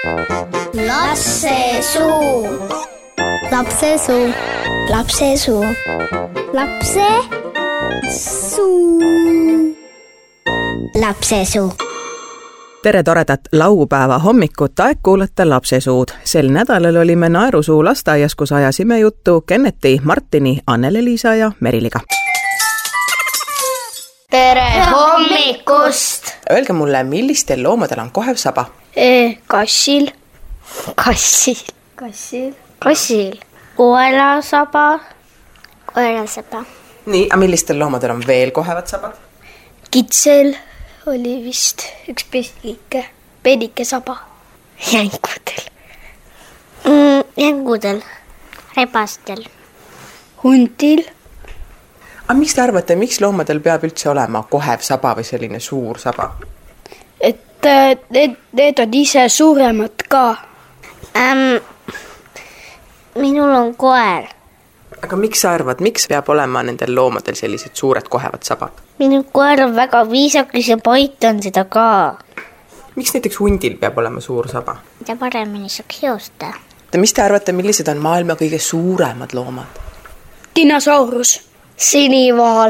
Lapsesuu. Lapsesuu. Lapsesuu. Lapsesuu. Lapsesuu. Tere toredat laupäeva hommikut, aeg kuulata Lapsesuud. Sel nädalal olime Naerusuu lasteaias, kus ajasime juttu Kenneti, Martini, Annele-Liisa ja Meriliga. Tere hommikust! Öelge mulle, millistel loomadel on kohev saba? Kassil. Koelasaba. Nii, aga millistel loomadel on veel kohevad sabad? Kitsel oli vist üks pedike saba. Jängudel. Rebastel. Hundil. Aga miks te arvate, miks loomadel peab üldse olema kohev saba või selline suur saba? Et need on ise suuremad ka. Minul on koer. Aga miks sa arvad, miks peab olema nendel loomadel sellised suured kohevad sabad? Minu koer on väga viisakas ja paitan seda ka. Miks näiteks hundil peab olema suur saba? Ja paremini saaks joosta. Mis te arvate, millised on maailma kõige suuremad loomad? Dinosaurus. Sinivaal.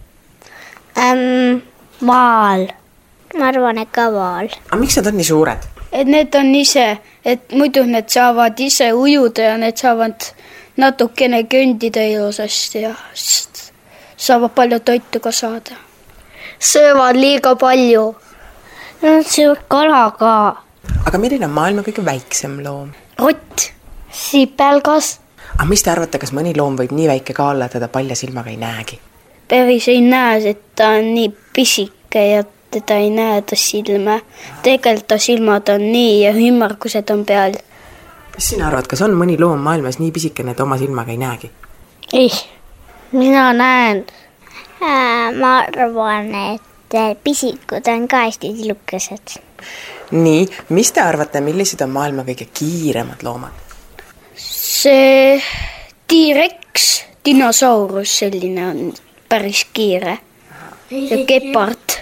Vaal. Ma arvan, et ka vaal. Aga miks nad on nii suured? Et need on ise, et muidu need saavad ise ujuda ja need saavad natukene kõndida ilusasti ja saavad palju toitu ka saada. Söövad liiga palju. Nad söövad kala ka. Aga milline on maailma kõige väiksem loom? Rott. Sipelgas. Aga mis te arvate, kas mõni loom võib nii väike ka olla, et teda palja silmaga ei näegi? Päris ei näe, et ta on nii pisike ja teda ei näe ta silme. Tegelikult ta silmad on nii ja ümmargused on peal. Mis sina arvad, kas on mõni loom maailmas nii pisikene, et oma silmaga ei näegi? Ei. Mina näen. Ma arvan, et pisikud on ka hästi tilukesed. Nii, mis te arvate, millised on maailma kõige kiiremad loomad? See T-Rex, dinosaurus, selline on päris kiire. Ja gepard.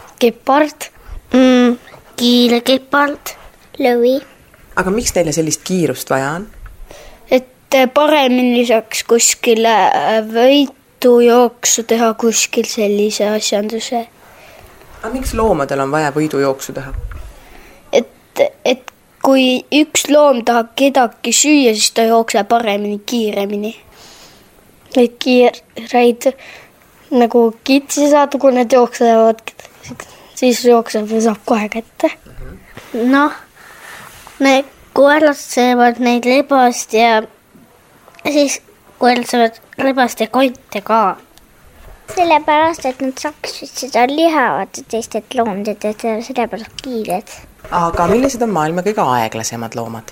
Kiilekepard. Lõvi. Aga miks teile sellist kiirust vaja on? Et paremini saaks kuskile võidujooksu teha kuskil sellise asjanduse. Aga miks loomadel on vaja võidujooksu teha? Et kui üks loom tahab kedagi süüa, siis ta jookseb paremini, kiiremini. Neid kiireid nagu kitsi saada, kui need jooksevad, siis jookseb ja saab kohe kätte. Noh, need koerad söövad neid lebast ja siis koerad söövad lebast ja kointe ka. Sellepärast, et nad saksid seda lihavat teistelt loomded, et sellepärast kiired. Aga millised on maailma kõige aeglasemad loomad?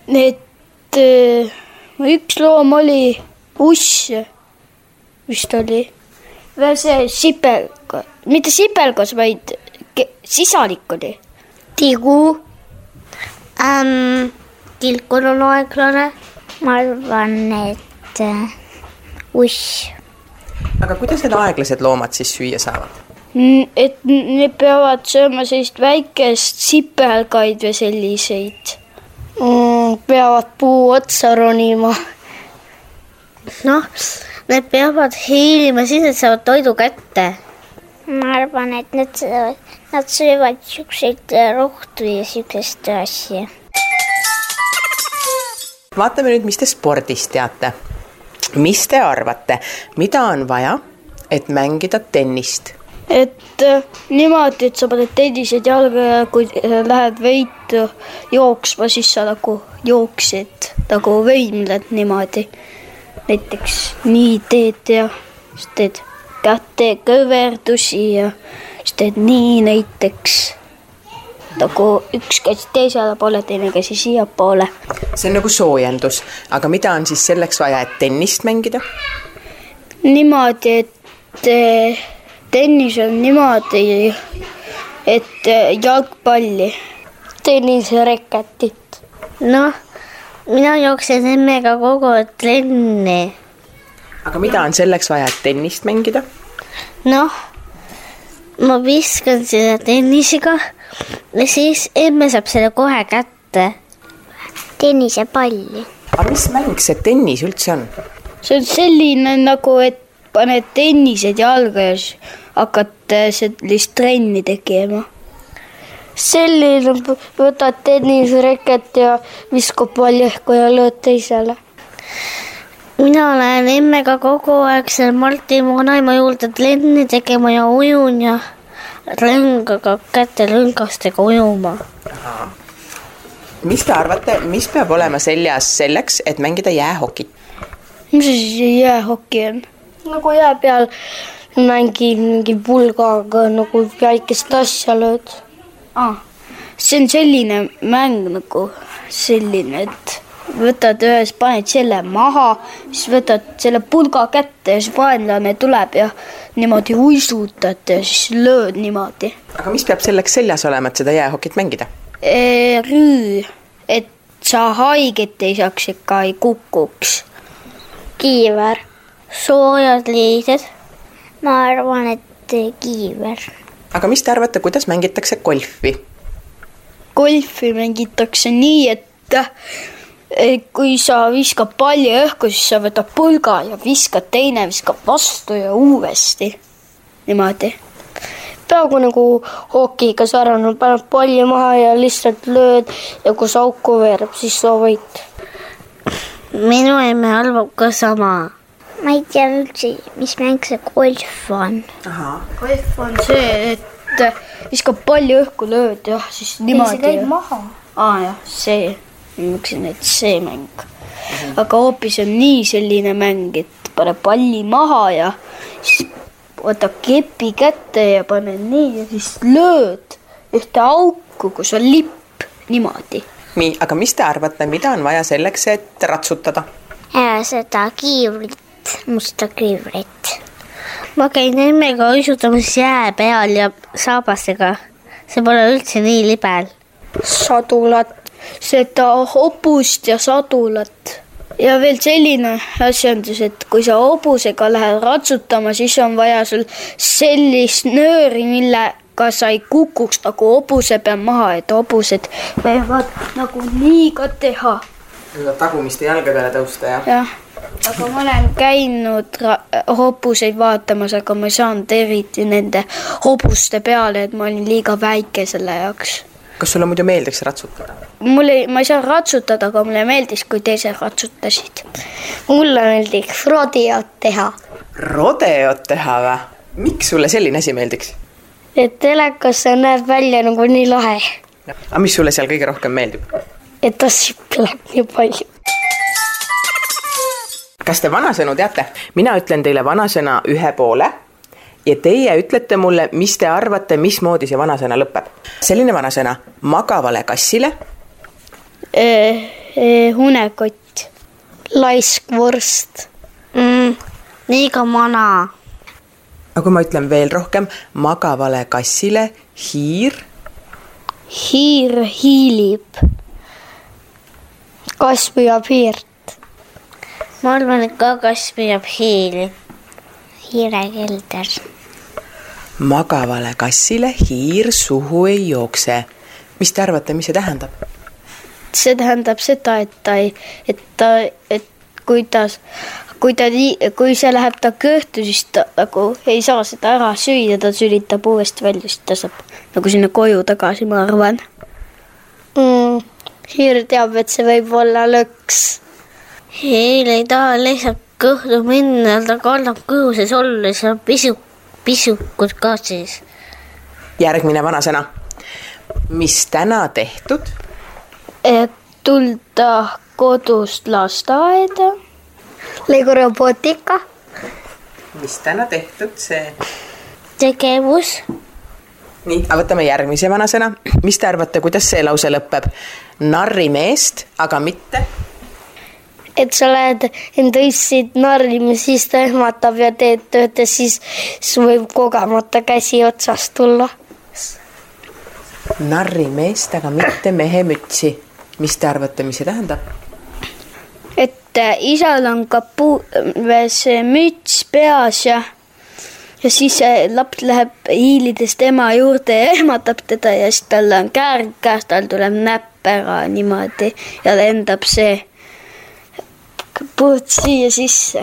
Üks loom oli uss, vist oli. Või see sipelgas, mitte sipelgas, vaid sisalik oli. Tigu. Kilkul on aeglane. Ma arvan, et uss. Aga kuidas need aeglased loomad siis süüa saavad? Et need peavad sööma sellist väikest sipelgaid või selliseid. Peavad puu otsa ronima. Noh, need peavad hiilima, siis need saavad toidu kätte. Ma arvan, et nad söövad siukseid rohtu ja siukest asja. Vaatame nüüd, mis te spordist teate. Mis te arvate, mida on vaja, et mängida tennist? Et niimoodi, et sa paned tennised jalga ja kui lähed võitu jooksma, siis sa nagu jooksid, nagu võimled niimoodi. Näiteks nii teed ja siis teed käte kõverdusi ja siis teed nii näiteks. Nagu üks käsi teisele poole, teine käsi siia poole. See on nagu soojendus, aga mida on siis selleks vaja, et tennist mängida? Niimoodi, et tennis on niimoodi, et jalgpalli, tennisereketit. Noh, mina jooksen emmega kogu trenni. Aga mida on selleks vaja, et tennist mängida? Noh, ma viskan seda tennisega ja siis emme saab selle kohe kätte. tennisepalli. aga mis mäng see tennis üldse on? See on selline nagu, et paned tennised jalga ja hakkad sellist trenni tegema. Selline, võtad tennisreket ja viskab palli õhku ja lööd teisele. Mina lähen emmega kogu aeg seal Marti vanaema juurde trenni tegema ja ujun ja rõngaga, kätelõngastega ujuma. Mis te arvate, mis peab olema seljas selleks, et mängida jäähokit? Mis see siis jäähoki on? Nagu jää peal mingi pulgaga nagu väikest asja lööd. See on selline mäng nagu selline, et võtad ühes, paned selle maha, siis võtad selle pulga kätte ja siis vaenlane tuleb ja niimoodi uisutad ja siis lööd niimoodi. Aga mis peab selleks seljas olema, et seda jäähokit mängida? Rüü, et sa haiget ei saaks ega ei kukuks. Kiiver. Soojad liided. Ma arvan, et kiiver. Aga mis te arvate, kuidas mängitakse golfi? Golfi mängitakse nii, et kui sa viskad palli õhku, siis sa võtad pulga ja viskad teine, viskab vastu ja uuesti. Niimoodi. Peaaegu nagu hokiga sarnane, paned palli maha ja lihtsalt lööd ja kui sa auku veerab, siis sa võid. Minu emme arvab ka sama. Ma ei tea üldse, mis mäng see golf on. Golf on see, et viskab palli õhku lööd ja siis niimoodi. See käib maha. Jah, see. Ma mõtlesin, et see mäng. Aga hoopis on nii selline mäng, et pane palli maha ja siis võta kepi kätte ja pane nii ja siis lööd ühte auku, kus on lipp niimoodi. Nii, aga mis te arvate, mida on vaja selleks, et ratsutada? Seda kiivrit, musta kiivrit. Ma käin emmega uisutamas jää peal ja saabastega. See pole üldse nii libel. Sadulat, seda hobust ja sadulat. Ja veel selline asjandus, et kui sa hobusega lähed ratsutama, siis on vaja sul sellist nööri, millega sa ei kukuks nagu hobuse peal maha, et hobused võivad nagu nii ka teha. Tagumiste jalga peale tõusta, jah? Jah, aga ma olen käinud hobuseid vaatamas, aga ma ei saanud eriti nende hobuste peale, et ma olin liiga väike selle jaoks. Kas sulle muidu meeldiks ratsutada? Ma ei saa ratsutada, aga mulle meeldis, kui teised ratsutasid. Mulle meeldiks rodeot teha. Rodeot teha või? Miks sulle selline asi meeldiks? Et telekas see näeb välja nagu nii lahe. Aga mis sulle seal kõige rohkem meeldib? Et ta sipleb nii palju. Kas te vanasõnu teate? Mina ütlen teile vanasõna ühe poole ja teie ütlete mulle, mis te arvate, mismoodi see vanasõna lõpeb. Selline vanasõna: magavale kassile. Hunekott. Laiskvorst. Liiga mana. Aga kui ma ütlen veel rohkem: magavale kassile hiir. Hiir hiilib. Kass püüab hiirt. Ma arvan, et ka kass püüab hiili. Hiirekelder. Magavale kassile hiir suhu ei jookse. Mis te arvate, mis see tähendab? See tähendab seda, et kui see läheb ta kõhtu, siis ta nagu ei saa seda ära süüa, ta sülitab uuesti välja, siis ta saab nagu sinna koju tagasi, ma arvan. Hiir teab, et see võib olla lõks. Hiil ei taha lihtsalt kõhtu minna, ta kannab kõhu sees olla, see on pisukud ka siis. Järgmine vanasõna. Mis täna tehtud? Et tulda kodust lasteaeda. Lego robotika. Mis täna tehtud see? Tegevus. Nii, aga võtame järgmise vanasõna. Mis te arvate, kuidas see lause lõpeb? Narrimeest, aga mitte? Et sa lähed enda issid narrima, siis ta ehmatab ja teed tööd ja siis võib kogemata käsi otsast tulla. Narrimeest, aga mitte mehe mütsi. Mis te arvate, mis see tähendab? Et isal on ka müts peas ja ja siis laps läheb hiilidest ema juurde ja ehmatab teda ja siis tal on käärg käes, tal tuleb näpp ära niimoodi ja lendab see puht siia sisse.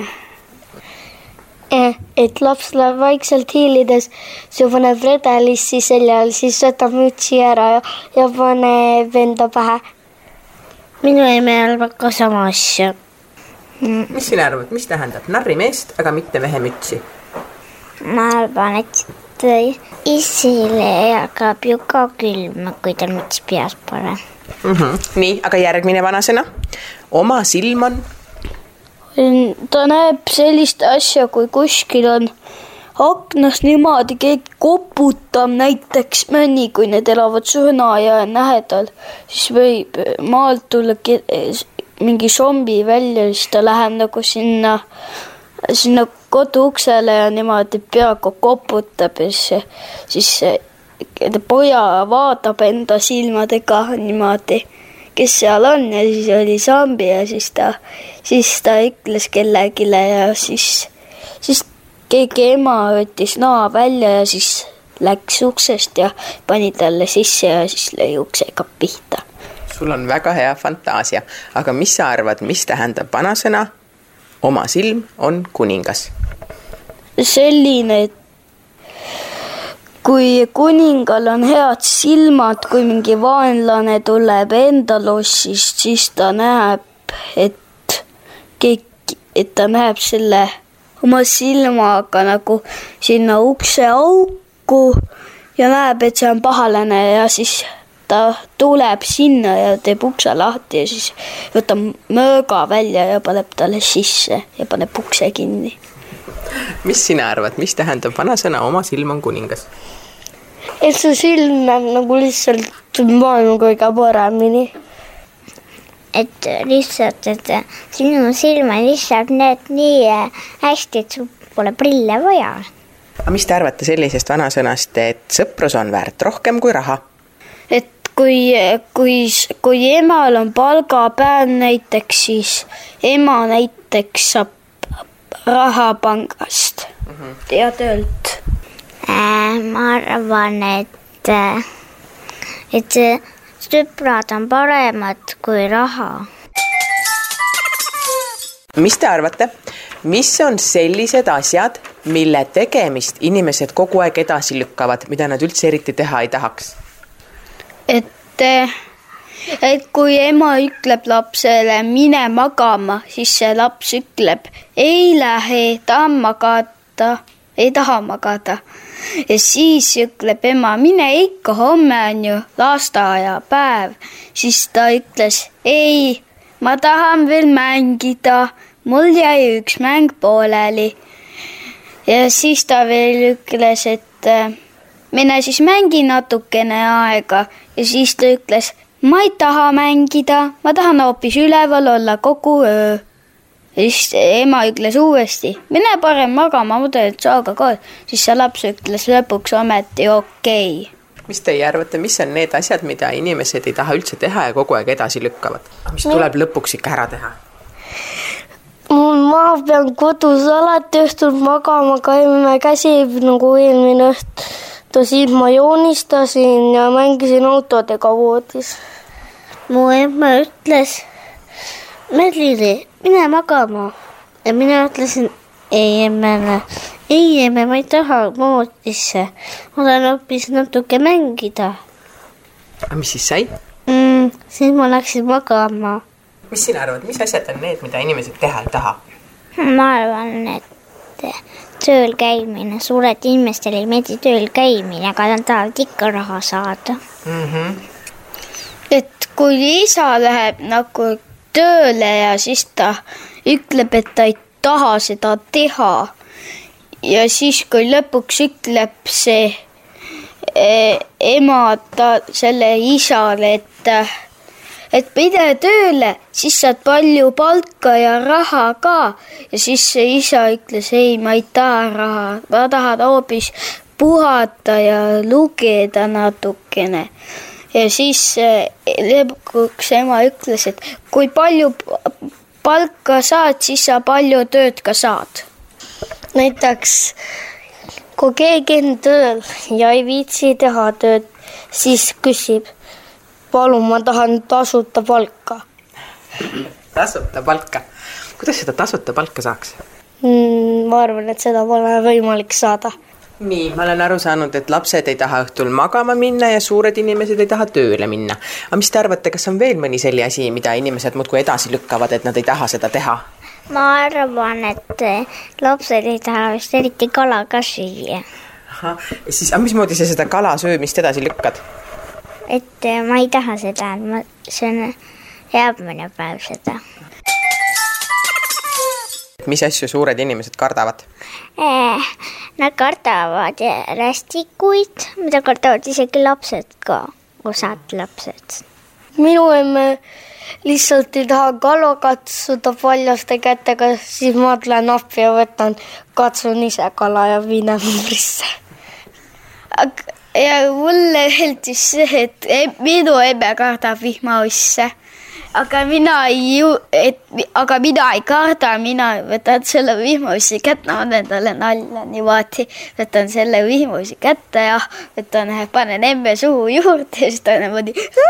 Et laps läheb vaikselt hiilides, see paneb redelissi seljal, siis võtab mütsi ära ja paneb enda pähe. Minu emme arvab ka sama asja. Mis sina arvad, mis tähendab narrimeest, aga mitte mehe mütsi? Ma arvan, et isile jagab ju ka külma, kui ta müts peas pole. Nii, aga järgmine vanasõna. Oma silm on? Ta näeb sellist asja, kui kuskil on aknas niimoodi keegi koputab näiteks mõni, kui need elavad Sõnajae lähedal, siis võib maalt tulla mingi zombi välja, siis ta läheb nagu sinna koduuksele ja niimoodi peaga koputab ja siis poja vaatab enda silmadega niimoodi, kes seal on ja siis oli zombi ja siis ta ütles kellegile ja siis keegi ema võttis noa välja ja siis läks uksest ja pani talle sisse ja siis lõi uksega pihta. Sul on väga hea fantaasia, aga mis sa arvad, mis tähendab vanasõna? Oma silm on kuningas. Selline, et kui kuningal on head silmad, kui mingi vaenlane tuleb enda lossist, siis ta näeb, et ta näeb selle oma silmaga nagu sinna ukse auku ja näeb, et see on pahalane ja siis ta tuleb sinna ja teeb ukse lahti ja siis võtab mööga välja ja paneb talle sisse ja paneb ukse kinni. Mis sina arvad, mis tähendab vanasõna oma silm on kuningas? Et su silm näeb nagu lihtsalt maailma kõige paremini. Et lihtsalt, et sinu silma lihtsalt need nii hästi, et sul pole prille vaja. Aga mis te arvate sellisest vanasõnast, et sõprus on väärt rohkem kui raha? Et kui emal on palgapäev näiteks, siis ema näiteks saab raha pangast ja töölt. Ma arvan, et sõprad on paremad kui raha. Mis te arvate, mis on sellised asjad, mille tegemist inimesed kogu aeg edasi lükkavad, mida nad üldse eriti teha ei tahaks? Et kui ema ütleb lapsele mine magama, siis see laps ütleb ei lähe, ei taha magada. Ja siis ütleb ema, mine ikka, homme on ju lasteaiapäev. Siis ta ütles, ei, ma tahan veel mängida, mul jäi üks mäng pooleli. Ja siis ta veel ütles, et mine siis mängi natukene aega. Ja siis ta ütles, ma ei taha mängida, ma tahan hoopis üleval olla kogu öö. Ja siis ema ütles uuesti, mine parem magama, ma teen saaga koos. Siis see laps ütles lõpuks ometi okei. Mis teie arvate, mis on need asjad, mida inimesed ei taha üldse teha ja kogu aeg edasi lükkavad? Mis tuleb lõpuks ikka ära teha? Ma pean kodus alati õhtul magama, käime käsi nagu eelmine õhtu, siis ma joonistasin ja mängisin autodega voodis. Mu emme ütles, Merlili, mine magama. Ja mina ütlesin, ei emme, ma ei taha voodisse. Ma tahan hoopis natuke mängida. Aga mis siis sai? Siis ma läksin magama. Mis sina arvad, mis asjad on need, mida inimesed teha ei taha? Ma arvan, et tööl käimine, suured inimestel ei meeldi tööl käimine, aga nad tahavad ikka raha saada. Et kui isa läheb nagu tööle ja siis ta ütleb, et ta ei taha seda teha ja siis kui lõpuks ütleb see ema selle isale, et pide tööle, siis saad palju palka ja raha ka. Ja siis see isa ütles, ei, ma ei taha raha, ma tahan hoopis puhata ja lugeda natukene. Ja siis lõpuks ema ütles, et kui palju palka saad, siis sa palju tööd ka saad. Näiteks Kui keegi on tööl ja ei viitsi teha tööd, siis küsib, palun, ma tahan tasuta palka. Tasuta palka? Kuidas seda tasuta palka saaks? Ma arvan, et seda pole võimalik saada. Nii, ma olen aru saanud, et lapsed ei taha õhtul magama minna ja suured inimesed ei taha tööle minna. Aga mis te arvate, kas on veel mõni selline asi, mida inimesed muudkui edasi lükkavad, et nad ei taha seda teha? Ma arvan, et lapsed ei taha vist eriti kala ka süüa. Siis, mismoodi sa seda kala söömist edasi lükkad? Et ma ei taha seda, see on järgmine päev seda. Mis asju suured inimesed kardavad? Nad kardavad rästikuid, mida kardavad isegi lapsed ka, osad lapsed. Minu emme lihtsalt ei taha kala katsuda paljaste kätega, siis ma tulen appi ja katsun ise kala ja viin ämbrisse. Ja mulle meeldis see, et minu emme kardab vihmausse. Aga mina ei karda, mina võtan selle vihmausi kätte, ma olen talle nalja niimoodi, võtan selle vihmausi kätte ja panen emme suhu juurde ja siis ta on niimoodi.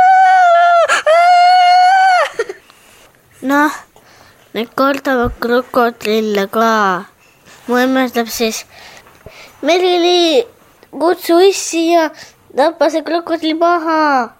Noh, need kardavad krokodille ka. Mu emme ütleb siis, Merili, kutsu issi ja tappa see krokodil maha.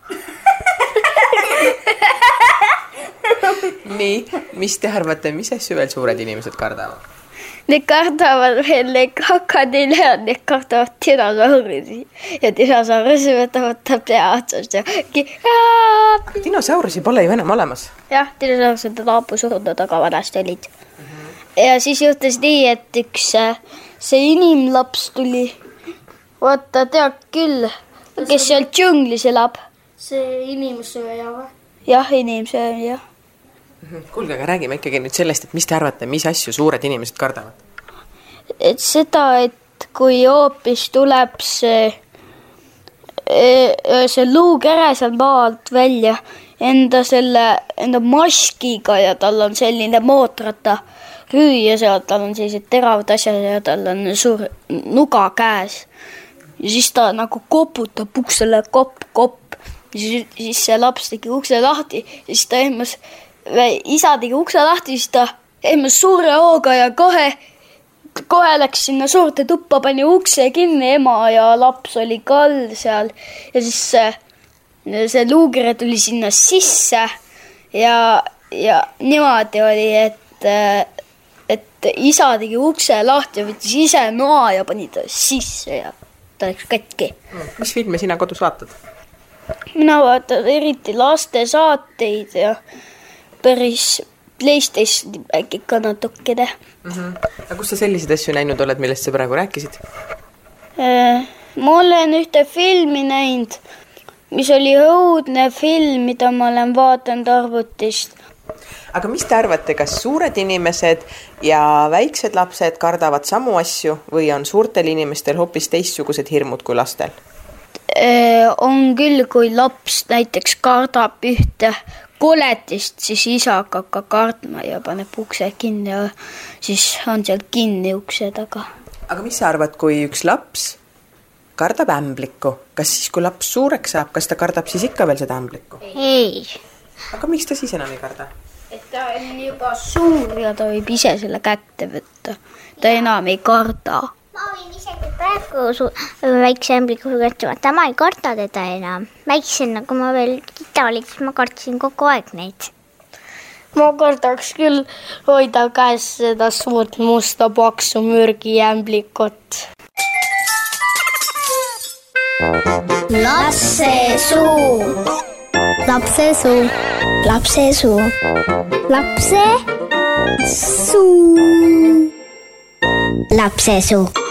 Nii, mis te arvate, mis asju veel suured inimesed kardavad? Need kardavad veel need kakadile ja need kardavad dinosaurusi. Ja dinosaurusi võtab pea otsast ja dinosaurusi pole ju enam olemas. Jah, dinosaurusid laapu surnud, aga vanasti olid. Ja siis juhtus nii, et üks see inimlaps tuli. Vaata, tead küll, kes seal džunglis elab. See inimsööja või? Jah, inimsööja, jah. Kuulge, aga räägime ikkagi nüüd sellest, et mis te arvate, mis asju suured inimesed kardavad? Et seda, et kui hoopis tuleb see luukere seal maalt välja enda maskiga ja tal on selline mootrata rüü ja seal tal on sellised teravad asjad ja tal on suur nuga käes. Ja siis ta nagu koputab uksele kopp. Siis see laps tegi ukse lahti ja siis ta isa tegi ukse lahti, siis ta suure hooga ja kohe läks sinna suurte tuppa, pani ukse kinni, ema ja laps oli kall seal ja siis see luugere tuli sinna sisse ja niimoodi oli, et isa tegi ukse lahti ja võttis ise noa ja pani ta sisse ja ta läks katki. Mis filme sina kodus vaatad? Mina vaatan eriti laste saateid ja päris PlayStationi äkki ka natukene. Aga kus sa selliseid asju näinud oled, millest sa praegu rääkisid? Ma olen ühte filmi näinud, mis oli õudne film, mida ma olen vaatanud arvutist. Aga mis te arvate, kas suured inimesed ja väiksed lapsed kardavad samu asju või on suurtel inimestel hoopis teistsugused hirmud kui lastel? On küll, kui laps näiteks kardab ühte koletist, siis isa hakkab ka kardma ja paneb ukse kinni ja siis on seal kinni ukse taga. Aga mis sa arvad, kui üks laps kardab ämblikku? Kas siis, kui laps suureks saab, kas ta kardab siis ikka veel seda ämblikku? Ei. Aga miks ta siis enam ei karda? Et ta on juba suur ja ta võib ise selle kätte võtta. Ta enam ei karda. Ma võin isegi praegu väikse ämbliku kätte, ma ei karda teda enam. Väiksena, kui ma veel kita olin, siis ma kartsin kogu aeg neid. Ma kardaks küll hoida käes seda suurt musta paksu mürgi ämblikut. Lapsesuu. Lapsesuu. Lapsesuu. Lapsesuu. Lapsesuu.